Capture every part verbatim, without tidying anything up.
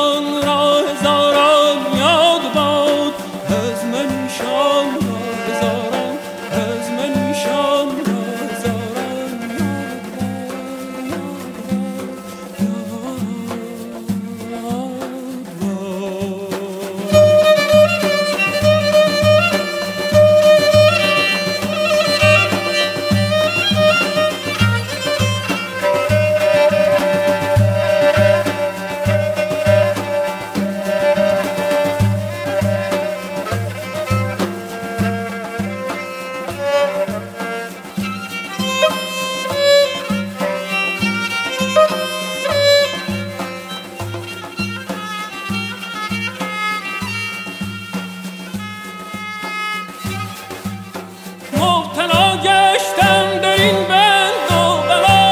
ایشان را هزاران یاد باد، از من ایشان را هزاران، از من ایشان را هزاران یاد باد، یاد مبتلا گشتم در این بند و بلا،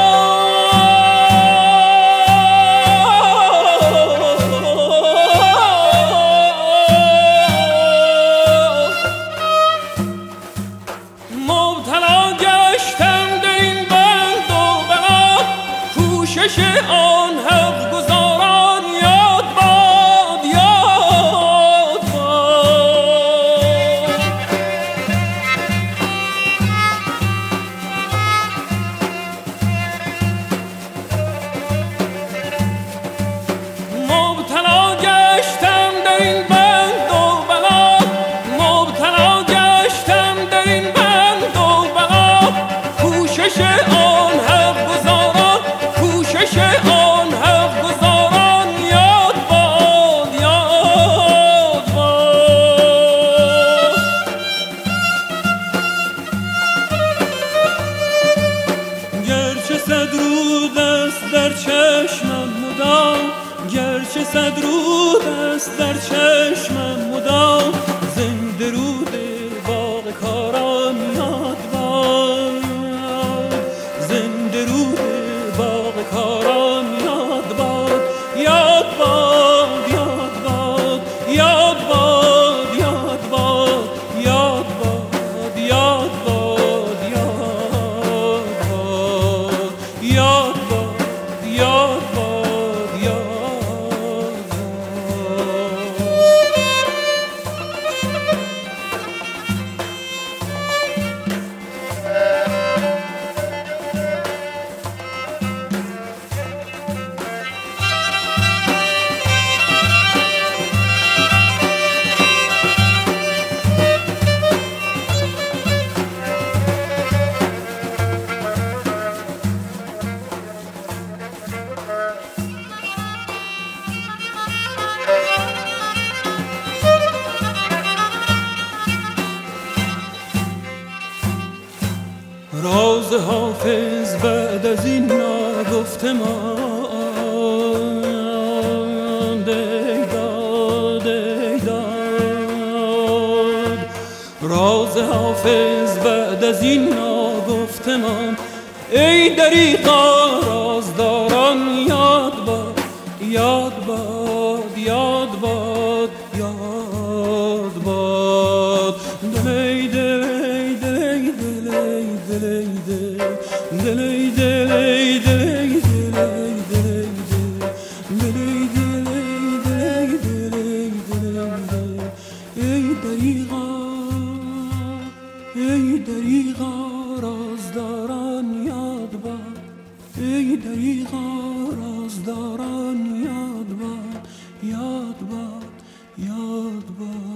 مبتلا گشتم در این بند و بلا، کوشش آن حق گزاران یاد باد، یاد باد. مبتلا گشتم در این بند و بلا، مبتلا گشتم در این بند و بلا، کوشش آن حق گزاران، کوشش آن حق گزاران یاد باد، یاد باد. گرچه صد رود است در چشمم مدام، گرچه صد رود است در چشمم مدام، زنده رود باغ کاران یاد باد، زنده رود باغ کاران یاد باد، یاد باد، یاد باد، یاد باد، یاد باد، یاد باد، یاد باد، یاد باد، یاد باد، یاد باد، یاد راز حافظ بعد از این نگفته ماند، ای داد، ای داد. راز حافظ بعد از این نگفته ماند، ای دریغا رازداران یاد باد، یاد باد، یاد باد، یاد باد. دلی دلی دلی دلی دلی دلی دلی دلی دلی. ای دریغا، ای دریغا رازداران یاد باد، ای دریغا رازداران یاد باد، یاد باد، یاد باد.